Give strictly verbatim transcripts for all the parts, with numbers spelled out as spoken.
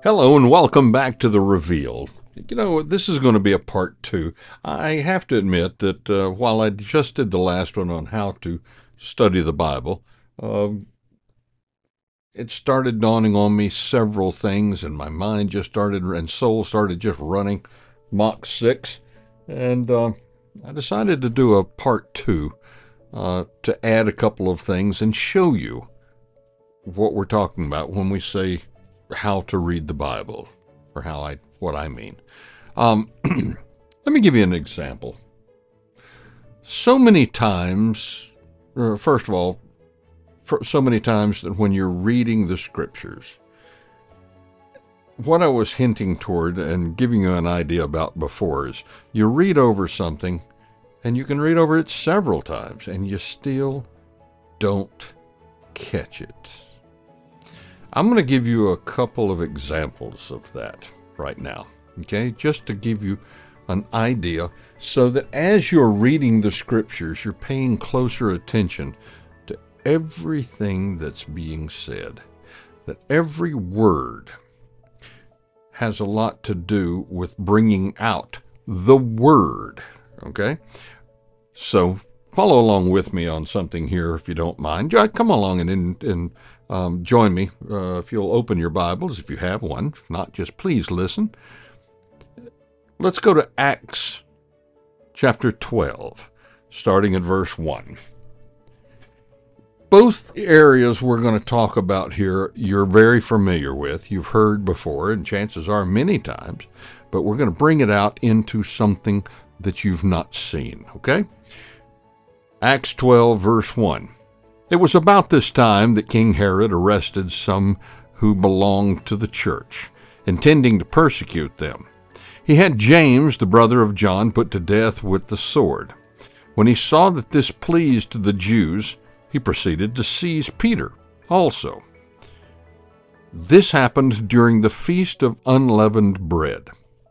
Hello and welcome back to The Reveal. You know, this is going to be a part two. I have to admit that uh, while I just did the last one on how to study the Bible, uh, it started dawning on me several things, and my mind just started, and soul started just running Mach six, and uh, I decided to do a part two uh, to add a couple of things and show you what we're talking about when we say how to read the Bible, or how I what I mean. Um, let me give you an example. So many times, uh, first of all, for so many times that when you're reading the scriptures, what I was hinting toward and giving you an idea about before is you read over something, and you can read over it several times, and you still don't catch it. I'm going to give you a couple of examples of that right now, okay? Just to give you an idea so that as you're reading the scriptures, you're paying closer attention to everything that's being said. That every word has a lot to do with bringing out the word, okay? So follow along with me on something here if you don't mind. Come along and, and Um, join me uh, if you'll open your Bibles, if you have one. If not, just please listen. Let's go to Acts chapter twelve, starting at verse one. Both areas we're going to talk about here, you're very familiar with. You've heard before, and chances are many times, but we're going to bring it out into something that you've not seen, okay? Acts twelve, verse one. It was about this time that King Herod arrested some who belonged to the church, intending to persecute them. He had James, the brother of John, put to death with the sword. When he saw that this pleased the Jews, he proceeded to seize Peter also. This happened during the Feast of Unleavened Bread.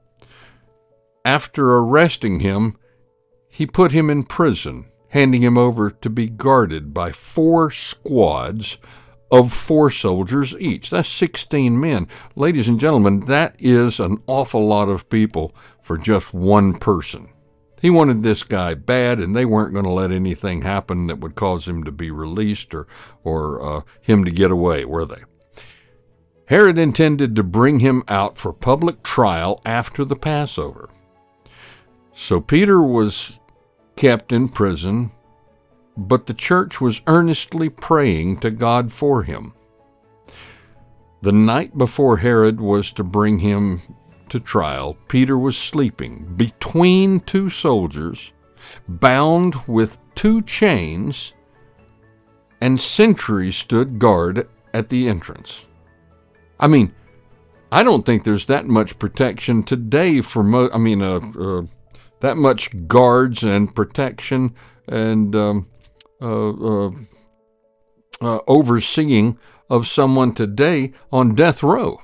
After arresting him, he put him in prison, handing him over to be guarded by four squads of four soldiers each. That's sixteen men. Ladies and gentlemen, that is an awful lot of people for just one person. He wanted this guy bad, and they weren't going to let anything happen that would cause him to be released or, or uh, him to get away, were they? Herod intended to bring him out for public trial after the Passover. So Peter was kept in prison, but the church was earnestly praying to God for him. The night before Herod was to bring him to trial, Peter was sleeping between two soldiers, bound with two chains, and sentries stood guard at the entrance. I mean, I don't think there's that much protection today for mo- I mean, uh, uh that much guards and protection and um, uh, uh, uh, overseeing of someone today on death row.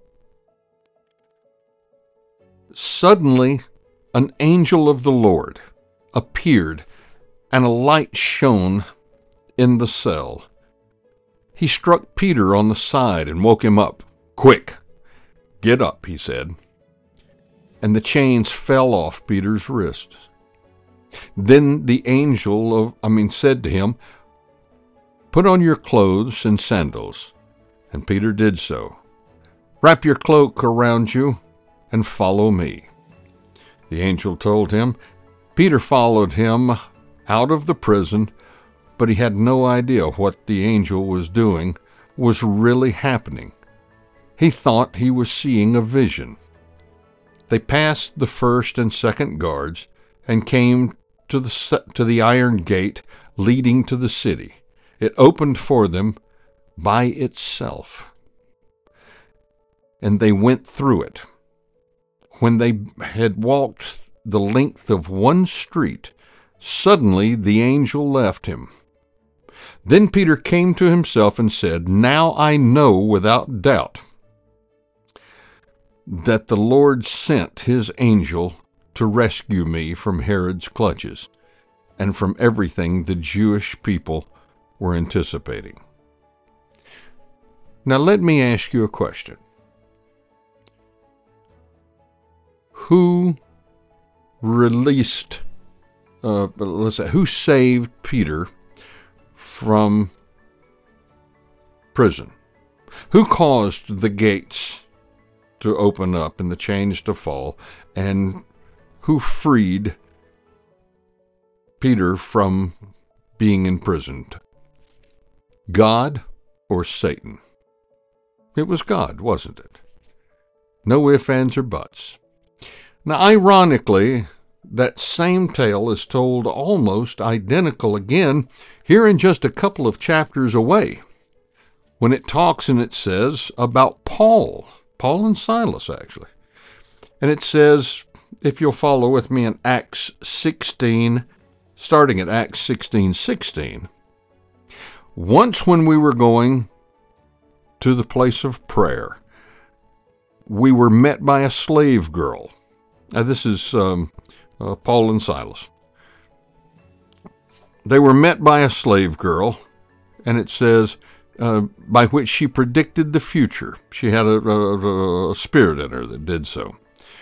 Suddenly, an angel of the Lord appeared, and a light shone in the cell. He struck Peter on the side and woke him up. "Quick, get up," he said. And the chains fell off Peter's wrists. Then the angel of, I mean, said to him, "Put on your clothes and sandals." And Peter did so. "Wrap your cloak around you and follow me," the angel told him. Peter followed him out of the prison, but he had no idea what the angel was doing was really happening. He thought he was seeing a vision. They passed the first and second guards and came to the to the iron gate leading to the city. It opened for them by itself, and they went through it. When they had walked the length of one street, suddenly the angel left him. Then Peter came to himself and said, "Now I know without doubt that the Lord sent his angel to rescue me from Herod's clutches and from everything the Jewish people were anticipating." Now let me ask you a question. who released, uh, let's say, who saved Peter from prison? Who caused the gates to open up and the chains to fall? And who freed Peter from being imprisoned? God or Satan? It was God, wasn't it? No ifs, ands, or buts. Now, ironically, that same tale is told almost identical again here in just a couple of chapters away, when it talks and it says about Paul, Paul and Silas, actually. And it says, if you'll follow with me in Acts sixteen, starting at Acts sixteen sixteen, once when we were going to the place of prayer, we were met by a slave girl. Now, this is um, uh, Paul and Silas. They were met by a slave girl, and it says, uh, by which she predicted the future. She had a, a, a spirit in her that did so.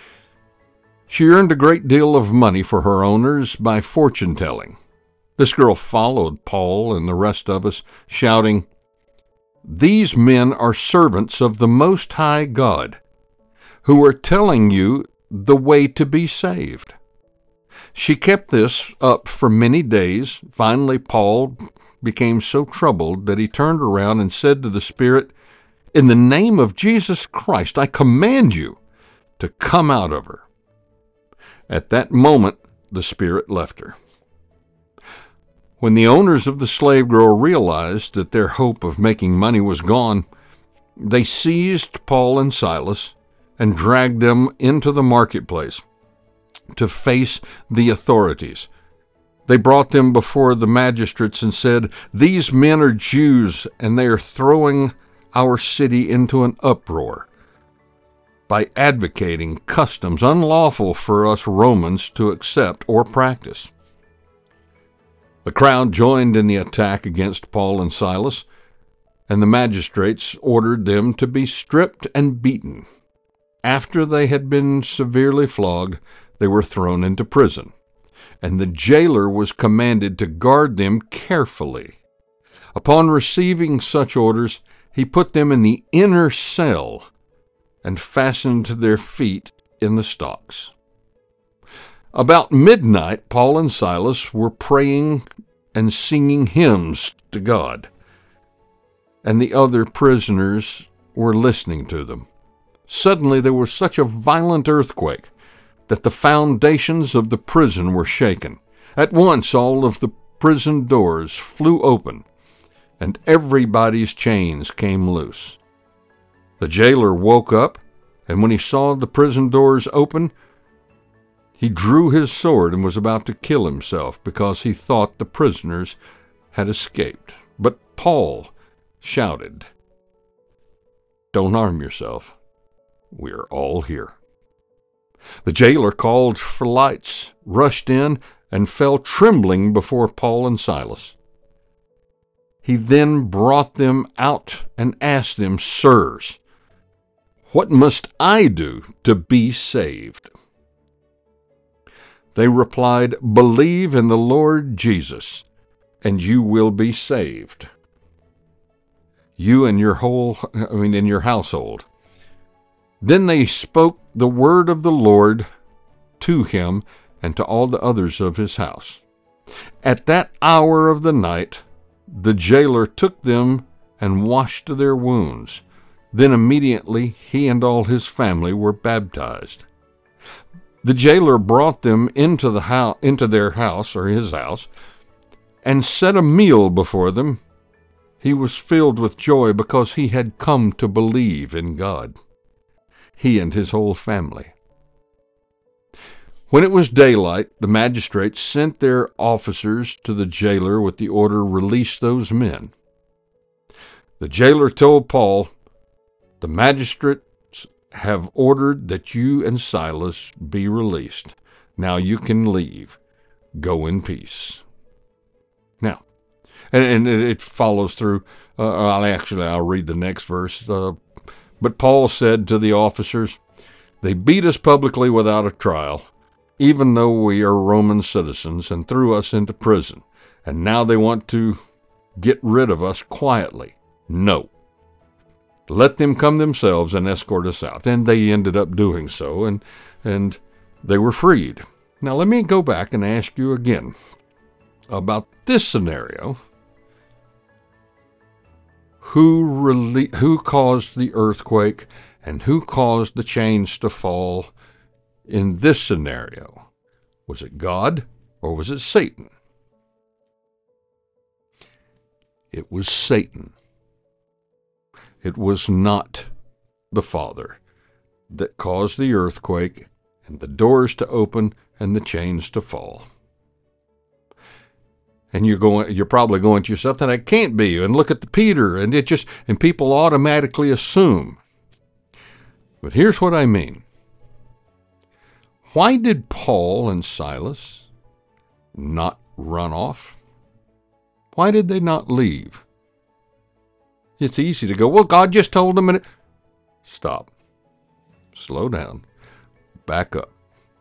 She earned a great deal of money for her owners by fortune-telling. This girl followed Paul and the rest of us, shouting, "These men are servants of the Most High God, who are telling you the way to be saved." She kept this up for many days. Finally, Paul became so troubled that he turned around and said to the Spirit, "In the name of Jesus Christ, I command you to come out of her." At that moment, the Spirit left her. When the owners of the slave girl realized that their hope of making money was gone, they seized Paul and Silas and dragged them into the marketplace to face the authorities. They brought them before the magistrates and said, "These men are Jews, and they are throwing our city into an uproar by advocating customs unlawful for us Romans to accept or practice." The crowd joined in the attack against Paul and Silas, and the magistrates ordered them to be stripped and beaten. After they had been severely flogged, they were thrown into prison, and the jailer was commanded to guard them carefully. Upon receiving such orders, he put them in the inner cell and fastened their feet in the stocks. About midnight, Paul and Silas were praying and singing hymns to God, and the other prisoners were listening to them. Suddenly there was such a violent earthquake that the foundations of the prison were shaken. At once all of the prison doors flew open, and everybody's chains came loose. The jailer woke up, and when he saw the prison doors open, he drew his sword and was about to kill himself because he thought the prisoners had escaped. But Paul shouted, "Don't harm yourself. We're all here." The jailer called for lights, rushed in, and fell trembling before Paul and Silas. He then brought them out and asked them, "Sirs, what must I do to be saved?" They replied, "Believe in the Lord Jesus, and you will be saved, you and your whole, I mean, in your household." Then they spoke the word of the Lord to him and to all the others of his house. At that hour of the night, the jailer took them and washed their wounds. Then immediately he and all his family were baptized. The jailer brought them into the house, into their house, or his house, and set a meal before them. He was filled with joy because he had come to believe in God, he and his whole family. When it was daylight, the magistrates sent their officers to the jailer with the order, "Release those men." The jailer told Paul, "The magistrates have ordered that you and Silas be released. Now you can leave. Go in peace." Now, and, and it follows through. Uh, I'll actually, I'll read the next verse. Uh, but Paul said to the officers, They beat us publicly without a trial, even though we are Roman citizens, and threw us into prison. And now they want to get rid of us quietly. No. Let them come themselves and escort us out. And they ended up doing so, and and they were freed. Now let me go back and ask you again about this scenario. Who rele- who caused the earthquake and who caused the chains to fall in this scenario? Was it God or was it Satan? It was Satan. It was not the Father that caused the earthquake and the doors to open and the chains to fall. And you're going, you're probably going to yourself, that it can't be. And look at the Peter, and it just, and people automatically assume. But here's what I mean. Why did Paul and Silas not run off? Why did they not leave? It's easy to go, well, God just told them. And it... Stop. Slow down. Back up.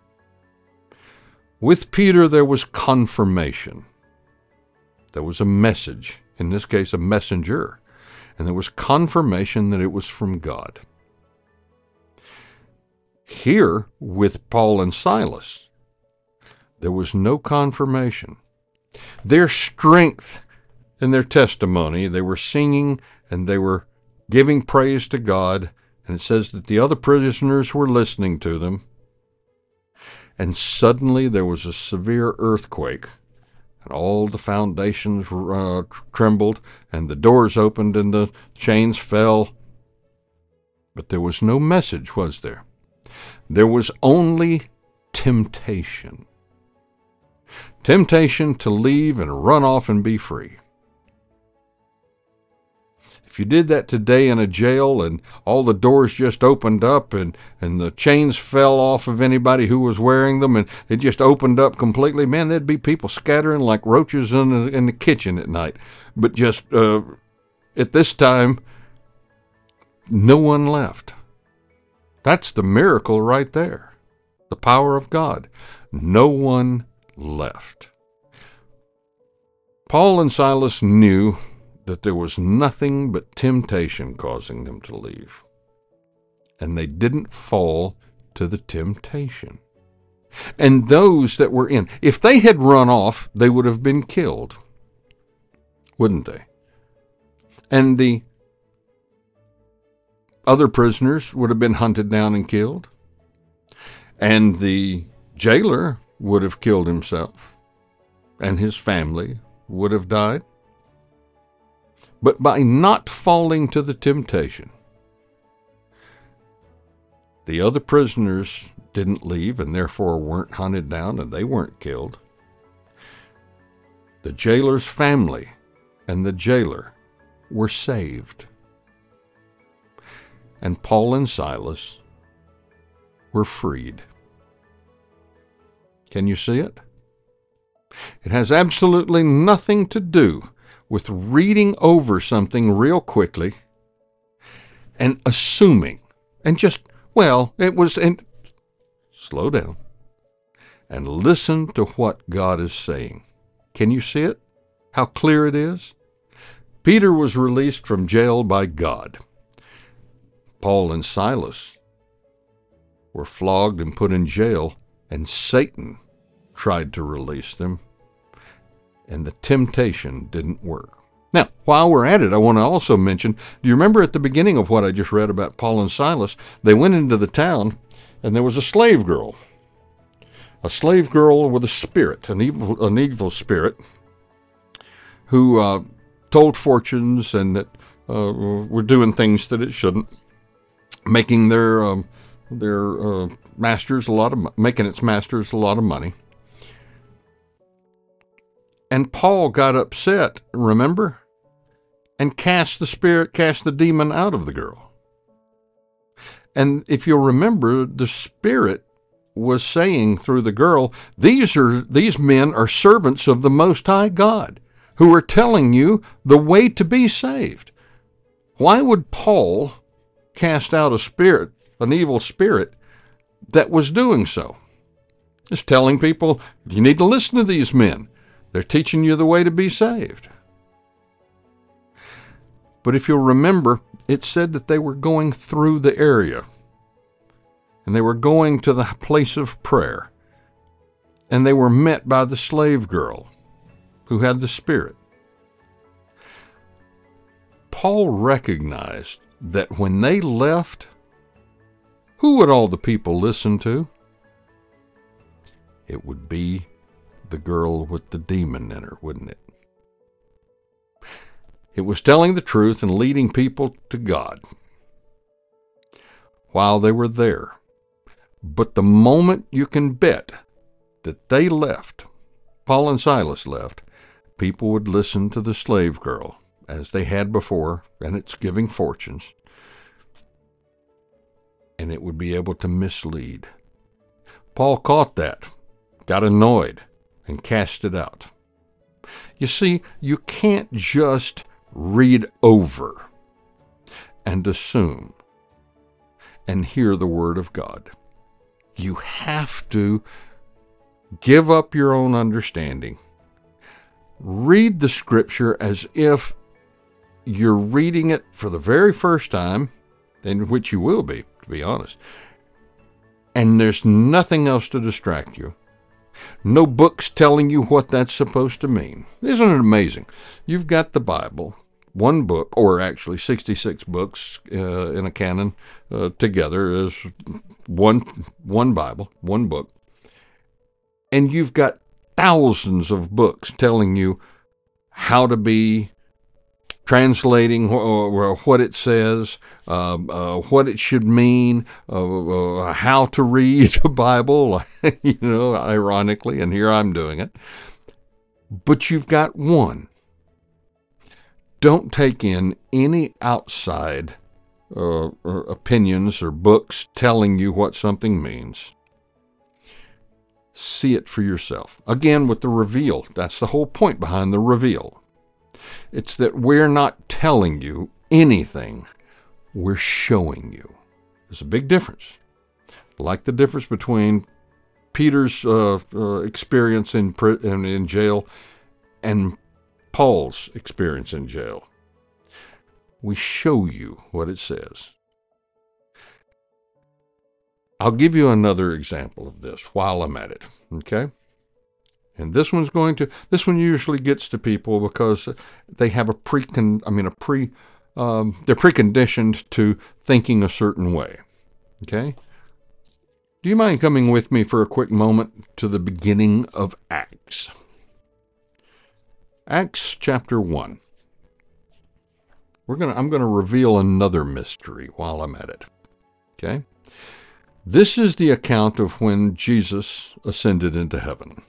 With Peter, there was confirmation. There was a message, in this case, a messenger. And there was confirmation that it was from God. Here, with Paul and Silas, there was no confirmation. Their strength in their testimony, they were singing and they were giving praise to God, and it says that the other prisoners were listening to them, and suddenly there was a severe earthquake, and all the foundations uh, trembled, and the doors opened, and the chains fell. But there was no message, was there? There was only temptation. Temptation to leave and run off and be free. If you did that today in a jail and all the doors just opened up and, and the chains fell off of anybody who was wearing them and it just opened up completely, man, there'd be people scattering like roaches in the, in the kitchen at night. But just uh, at this time, no one left. That's the miracle right there. The power of God. No one left. Paul and Silas knew that there was nothing but temptation causing them to leave. And they didn't fall to the temptation. And those that were in, if they had run off, they would have been killed, wouldn't they? And the other prisoners would have been hunted down and killed. And the jailer would have killed himself. And his family would have died. But by not falling to the temptation, the other prisoners didn't leave and therefore weren't hunted down and they weren't killed. The jailer's family and the jailer were saved. And Paul and Silas were freed. Can you see it? It has absolutely nothing to do with reading over something real quickly and assuming and just, well, it was, and slow down and listen to what God is saying. Can you see it? How clear it is? Peter was released from jail by God. Paul and Silas were flogged and put in jail, and Satan tried to release them. And the temptation didn't work. Now, while we're at it, I want to also mention, do you remember at the beginning of what I just read about Paul and Silas, they went into the town, and there was a slave girl. A slave girl with a spirit, an evil, an evil spirit, who uh, told fortunes and that uh, were doing things that it shouldn't, making their um, their uh, masters a lot of making its masters a lot of money. And Paul got upset, remember, and cast the spirit, cast the demon out of the girl. And if you'll remember, the spirit was saying through the girl, these are these men are servants of the Most High God, who are telling you the way to be saved. Why would Paul cast out a spirit, an evil spirit, that was doing so. It's telling people, you need to listen to these men. They're teaching you the way to be saved. But if you'll remember, it said that they were going through the area. And they were going to the place of prayer. And they were met by the slave girl who had the Spirit. Paul recognized that when they left, who would all the people listen to? It would be the girl with the demon in her, wouldn't it? It was telling the truth and leading people to God while they were there. But the moment you can bet that they left, Paul and Silas left, people would listen to the slave girl as they had before, and it's giving fortunes, and it would be able to mislead. Paul caught that, got annoyed, and cast it out. You see, you can't just read over and assume and hear the Word of God. You have to give up your own understanding. Read the Scripture as if you're reading it for the very first time, in which you will be, to be honest. And there's nothing else to distract you. No books telling you what that's supposed to mean. Isn't it amazing? You've got the Bible, one book, or actually sixty-six books uh, in a canon uh, together as one, one Bible, one book. And you've got thousands of books telling you how to be translating wh- what it says, uh, uh, what it should mean, uh, uh, how to read the Bible, you know, ironically, and here I'm doing it. But you've got one. Don't take in any outside uh, or opinions or books telling you what something means. See it for yourself. Again, with the reveal. That's the whole point behind the reveal. It's that we're not telling you anything. We're showing you. There's a big difference. Like the difference between Peter's uh, uh, experience in, in in jail and Paul's experience in jail. We show you what it says. I'll give you another example of this while I'm at it, okay? And this one's going to, this one usually gets to people because they have a pre, I mean a pre, um, they're preconditioned to thinking a certain way, okay? Do you mind coming with me for a quick moment to the beginning of Acts? Acts chapter one. We're gonna, I'm going to reveal another mystery while I'm at it, okay? This is the account of when Jesus ascended into heaven.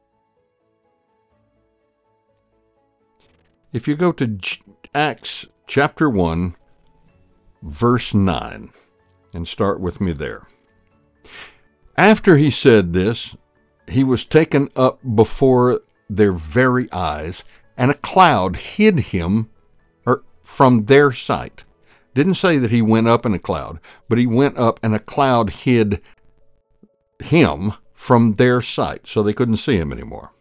If you go to Acts chapter one, verse nine, and start with me there. After he said this, he was taken up before their very eyes, and a cloud hid him or, from their sight. Didn't say that he went up in a cloud, but he went up and a cloud hid him from their sight, so they couldn't see him anymore.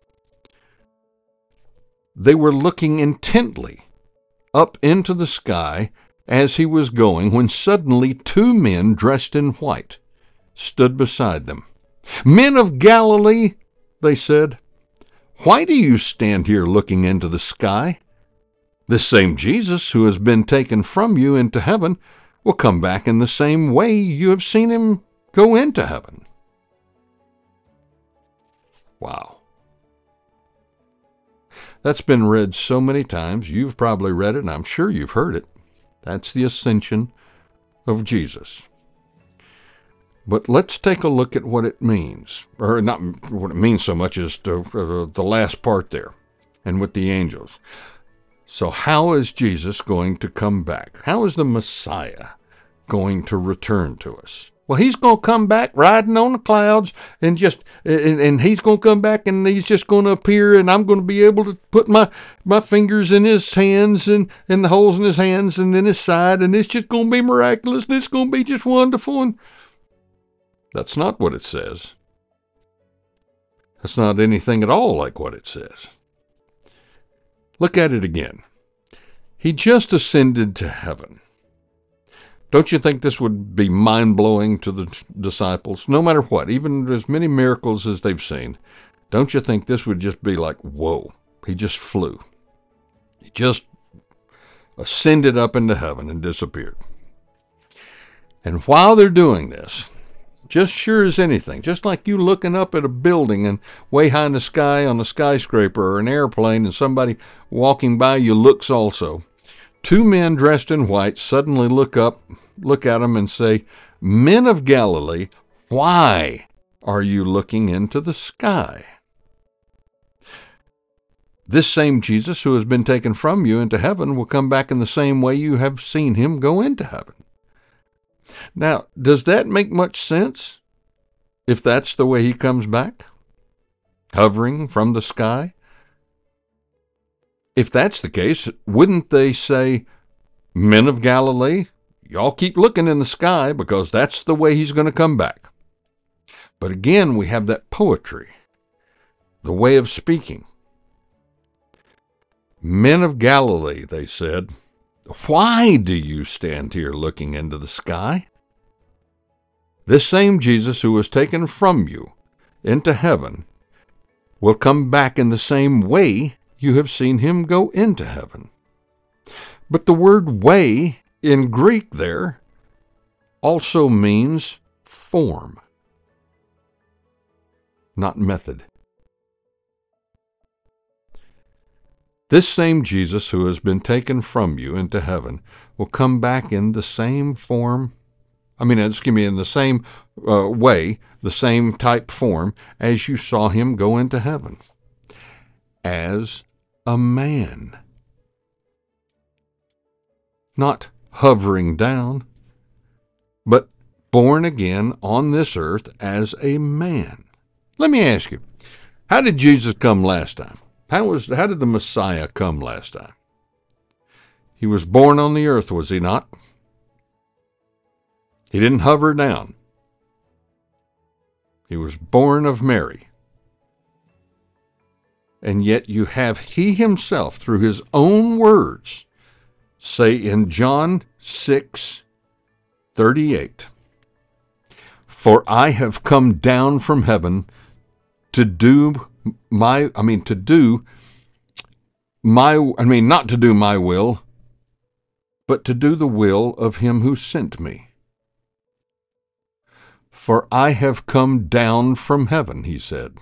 They were looking intently up into the sky as he was going, when suddenly two men dressed in white stood beside them. "Men of Galilee," they said, "why do you stand here looking into the sky? This same Jesus who has been taken from you into heaven will come back in the same way you have seen him go into heaven." Wow. That's been read so many times. You've probably read it, and I'm sure you've heard it. That's the ascension of Jesus. But let's take a look at what it means, or not what it means so much as to, uh, the last part there, and with the angels. So how is Jesus going to come back? How is the Messiah going to return to us? Well, he's going to come back riding on the clouds, and just and, and he's going to come back, and he's just going to appear, and I'm going to be able to put my, my fingers in his hands and, and the holes in his hands and in his side, and it's just going to be miraculous, and it's going to be just wonderful. And That's not what it says. That's not anything at all like what it says. Look at it again. He just ascended to heaven. Don't you think this would be mind-blowing to the disciples? No matter what, even as many miracles as they've seen, don't you think this would just be like, whoa, he just flew. He just ascended up into heaven and disappeared. And while they're doing this, just sure as anything, just like you looking up at a building and way high in the sky on a skyscraper or an airplane and somebody walking by you looks also, two men dressed in white suddenly look up, look at them and say, "Men of Galilee, why are you looking into the sky? This same Jesus who has been taken from you into heaven will come back in the same way you have seen him go into heaven." Now, does that make much sense if that's the way he comes back? Hovering from the sky? If that's the case, wouldn't they say, "Men of Galilee, y'all keep looking in the sky because that's the way he's going to come back"? But again, we have that poetry, the way of speaking. "Men of Galilee," they said, "why do you stand here looking into the sky? This same Jesus who was taken from you into heaven will come back in the same way you have seen him go into heaven." But the word way in Greek there also means form, not method. This same Jesus who has been taken from you into heaven will come back in the same form, I mean, excuse me, in the same uh, way, the same type form as you saw him go into heaven, as a man. Not hovering down, but born again on this earth as a man. Let me ask you, how did Jesus come last time? How was how did the Messiah come last time? He was born on the earth, was he not? He didn't hover down. He was born of Mary. And yet you have he himself, through his own words, say in John six thirty-eight, "For I have come down from heaven to do my, I mean, to do my, I mean, not to do my will, but to do the will of him who sent me. For I have come down from heaven," he said.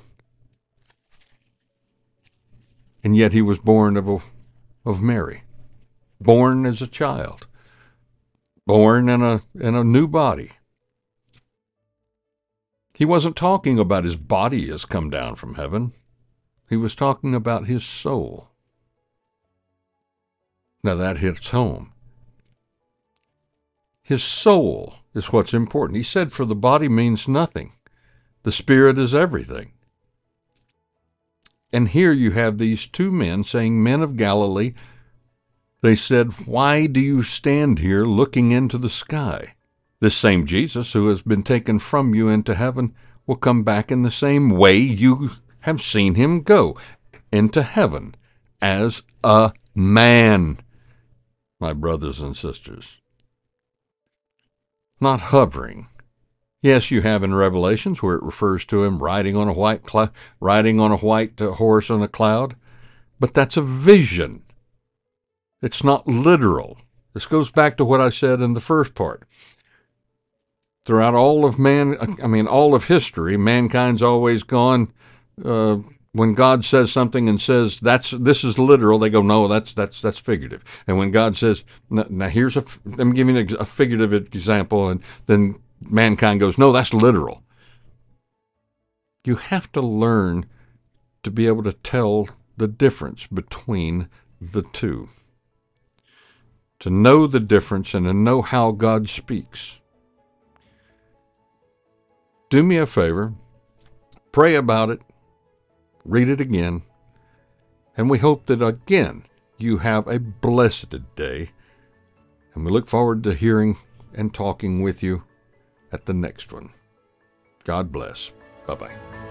And yet he was born of, a, of Mary, born as a child, born in a, in a new body. He wasn't talking about his body has come down from heaven. He was talking about his soul. Now that hits home. His soul is what's important. He said, "For the body means nothing. The spirit is everything." And here you have these two men saying, "Men of Galilee," they said, "why do you stand here looking into the sky? This same Jesus who has been taken from you into heaven will come back in the same way you have seen him go into heaven, as a man," my brothers and sisters. Not hovering. Yes, you have in Revelations where it refers to him riding on a white cl- riding on a white uh, horse on a cloud, but that's a vision. It's not literal. This goes back to what I said in the first part. Throughout all of man, I mean, all of history, mankind's always gone, uh, when God says something and says, that's, this is literal, they go, no, that's, that's, that's figurative. And when God says, now here's a, let me give you an, a figurative example, and then mankind goes, no, that's literal. You have to learn to be able to tell the difference between the two. To know the difference and to know how God speaks. Do me a favor, pray about it, read it again, and we hope that again you have a blessed day, and we look forward to hearing and talking with you at the next one. God bless. Bye bye.